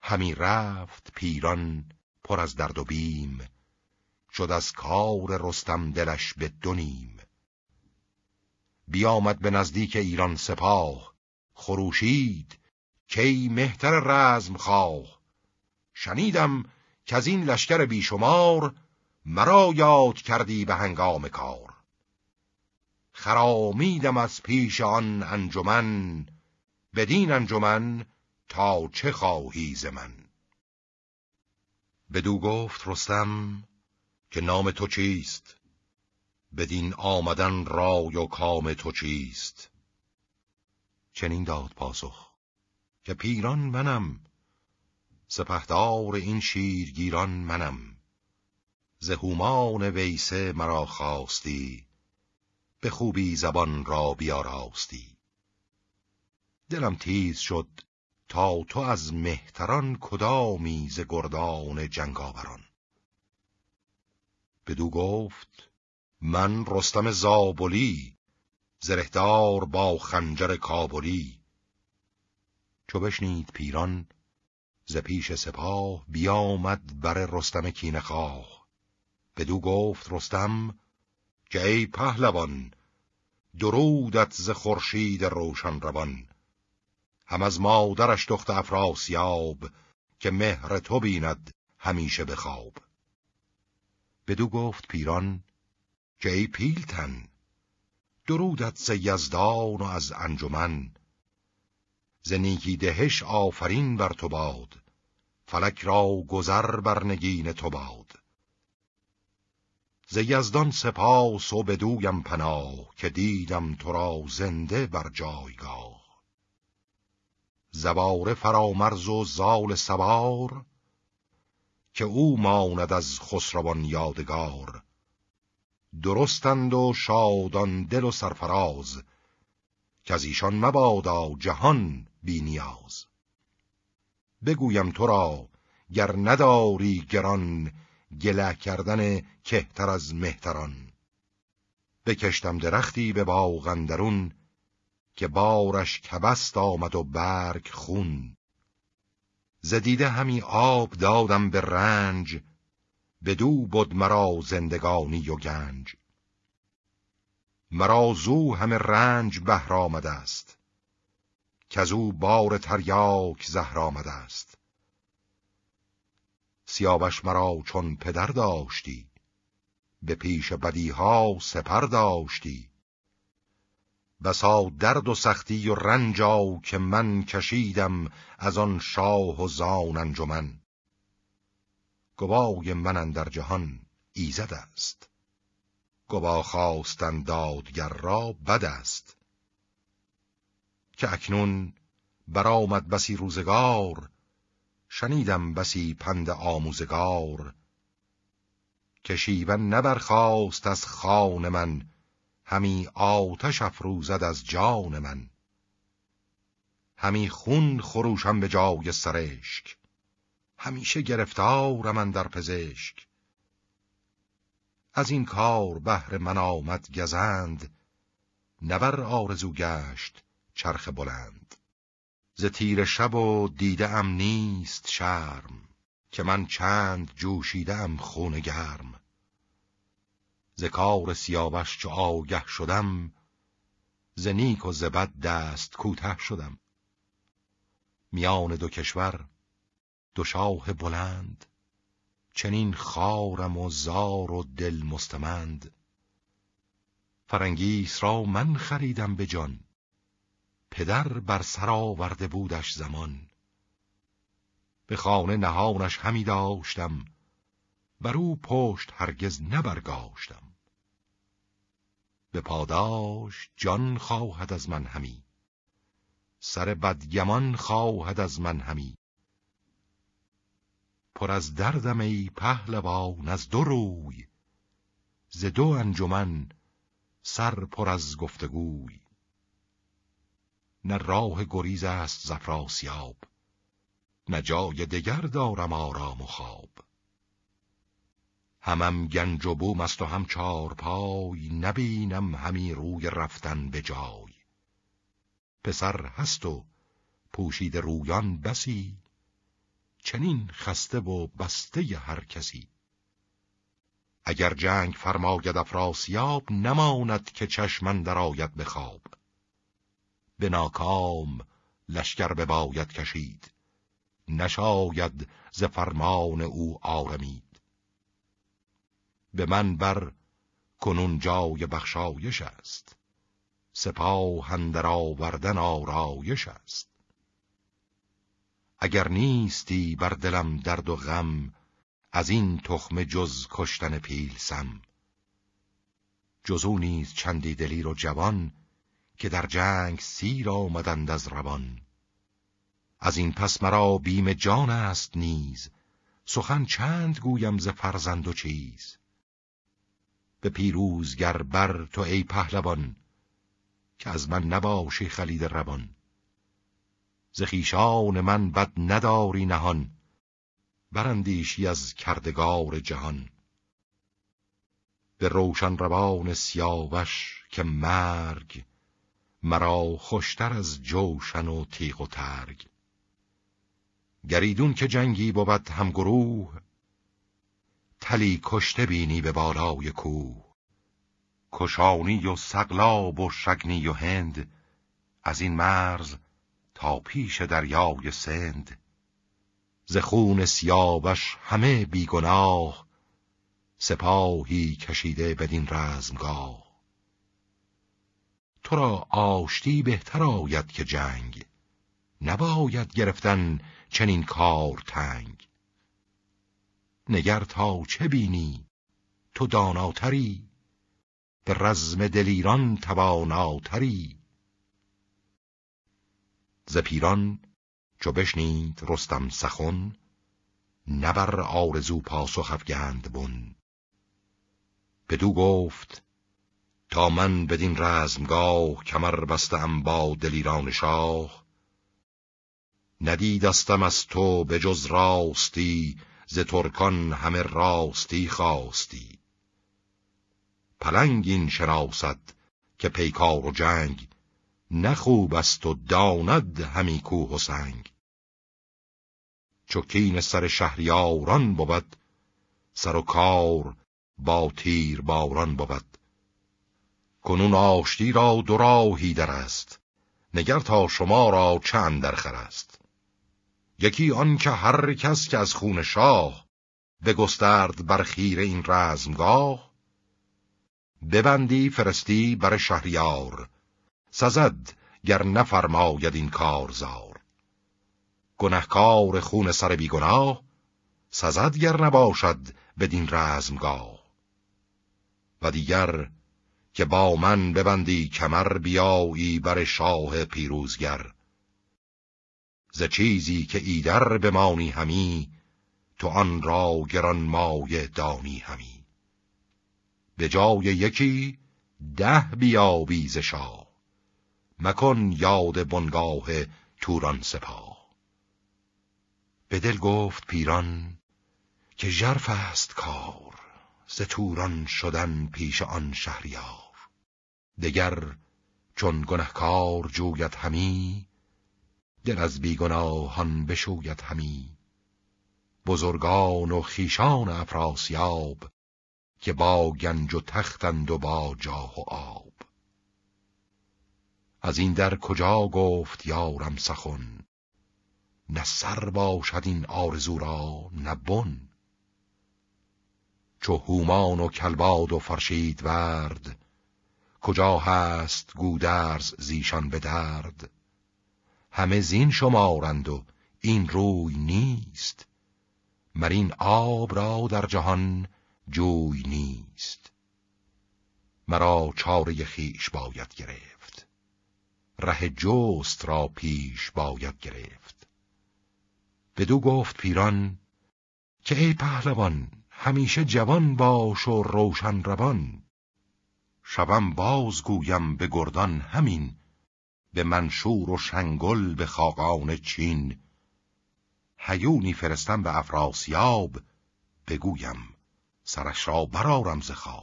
همی رفت پیران پر از درد و بیم، شد از کار رستم دلش به دو نیم. بیامد به نزدیک ایران سپاه، خروشید کی مهتر رزم خواه. شنیدم که از این لشکر بیشمار، مرا یاد کردی به هنگام کار. خرامیدم از پیش آن انجمن، بدین انجمن تا چه خواهی ز من. بدو گفت رستم که نام تو چیست، بدین آمدن رای و کام تو چیست. چنین داد پاسخ که پیران منم، سپهدار این شیرگیران منم. ز هومان ویسه مرا خواستی، به خوبی زبان را بیاراستی. دلم تیز شد تا تو از مهتران کدامی ز گردان جنگاوران. بدو گفت من رستم زابلی، زرهدار با خنجر کابلی. چو بشنید پیران ز پیش سپاه، بیامد بر رستم کینه‌خواه. بدو گفت رستم که ای پهلوان، درودت ز خورشید روشن روان. هم از مادرش دخت افراسیاب، که مهر تو بیند همیشه به خواب. بدو گفت پیران که ای پیلتن، درودت ز یزدان و از انجمن. ز نیکی دهش آفرین بر تو باد، فلک را گذر بر نگین تو باد. ز یزدان سپاس و بدویم پناه، که دیدم تو را زنده بر جایگاه. زواره فرامرز و زال سوار، که او ماند از خسروان یادگار. درستند و شادان دل و سرفراز، که از ایشان مبادا جهان بی نیاز. بگویم تو را گر نداری گران، گله کردن کهتر از مهتران. بکشتم درختی به باغ اندرون، که بارش کبست آمد و برگ خون. ز دیده همی آب دادم به رنج، بدو بد مرا زندگانی و گنج. مرا زو همه رنج بهر آمده است، کزو بار تریاک زهر آمده است. سیاوش مرا چون پدر داشتی، به پیش بدیها سپر داشتی. بسا درد و سختی و رنجا که من کشیدم، از آن شاه و زان انجمن. گوای من اندر جهان ایزد است، گوا خواستن دادگر را بد است. که اکنون برآمد بسی روزگار، شنیدم بسی پند آموزگار. که شیون نبرخاست از خان من، همی آتش افروزد از جان من. همی خون خروشم به جای سرشک، همیشه گرفتارم اندر پزشک. از این کار بهر من آمد گزند، نبر آرزو گشت چرخ بلند. ز تیر شب و دیده ام نیست شرم، که من چند جوشیده ام خون گرم. ز کار سیاوش چو آگه شدم، ز نیک و ز بد دست کوته شدم. میان دو کشور دو شاه بلند، چنین خوارم و زار و دل مستمند. فرنگیس را من خریدم به جان، پدر بر سر آورده بودش زمان. به خانه نهانش همی داشتم، بر او پشت هرگز نبرگاشتم. به پاداش جان خواهد از من همی، سر بدگمان خواهد از من همی. پر از دردم ای پهلوان از دو روی، ز دو انجمن سر پر از گفتگوی. نه راه گریز است ز افراسیاب، نه جای دگر دارم آرام و خواب. همم گنج و بوم است و هم چارپای، نبینم همی روی رفتن به جای. پسر هست و پوشیده رویان بسی، چنین خسته و بسته هر کسی. اگر جنگ فرماید افراسیاب، نماند که چشم اندر آید به خواب. به ناکام لشکر بباید کشید، نشاید ز فرمان او آرمید. به من بر کنون جای بخشایش است، سپاه اندر آوردن آرایش است. اگر نیستی بر دلم درد و غم، از این تخم جز کشتن پیلسم. جز او نیز چندی دلیر و جوان، که در جنگ سیر آمدند از روان. از این پس مرا بیم جان است نیز، سخن چند گویم ز فرزند و چیز. به پیروزگر بر تو ای پهلوان، که از من نباشی خلید روان. ز خویشان من بد نداری نهان، براندیشی از کردگار جهان. به روشن روان سیاوش که مرگ، مرا خوشتر از جوشن و تیغ و ترگ. گریدون که جنگی بود هم گروه، تلی کشته بینی به بالای کوه. کشانی و سقلاب و شگنی و هند، از این مرز تا پیش دریای سند. ز خون سیاوش همه بیگناه، سپاهی کشیده بدین رزمگاه. تو را آشتی بهتر آید که جنگ، نباید گرفتن چنین کار تنگ. نگر تا چه بینی تو داناتری، به رزم دلیران تواناتری. ز پیران چو بشنید رستم سخن، نه بر آرزو پاسخ افگند بن. بدو گفت تا من بدین رزمگاه، کمر بستم با دلیران شاه. ندیدستم از تو به جز راستی، ز ترکان همه راستی خواستی. پلنگ این شناسد که پیکار و جنگ، نه خوب است و داند همی کوه و سنگ. چو کین سر شهریاران بود، سر و کار با تیر باران بود. کنون آشتی را دو راهی در است، نگر تا شما را چند درخور است. یکی آن که هر کس که از خون شاه، بگسترد بر خیره این رزمگاه. ببندی فرستی بر شهریار، سزد گر نفرماید این کارزار. گنهکار خون سر بیگناه، سزد گر نباشد بدین رزمگاه. و دیگر که با من ببندی کمر، بیایی بر شاه پیروزگر. ز چیزی که ایدر بمانی همی، تو آن را گران مایه دانی همی. به جای یکی 10 بیابی ز شاه، مکن یاد بنگاه توران سپاه. به دل گفت پیران که ژرف است کار، ز توران شدن پیش آن شهریار. دگر چون گنهکار جوید همی، دل از بیگناهان بشوید همی. بزرگان و خیشان افراسیاب، که با گنج و تختند و با جاه و آب. از این در کجا گفت یارم سخن، نه سر باشد این آرزو را نه بن. چو هومان و کلباد و فرشید ورد، کجا هست گودرز زیشان به درد. همه زین شمارند و این روی نیست، مر این آب را در جهان جوی نیست. مرا چاره خویش باید گرفت، ره جست را پیش باید گرفت. بدو گفت پیران که ای پهلوان، همیشه جوان باش و روشن روان. شبم باز گویم به گردان همین، به منشور و شنگل به خاقان چین. هیونی فرستم به افراسیاب، بگویم سرش را برآرم ز خواب.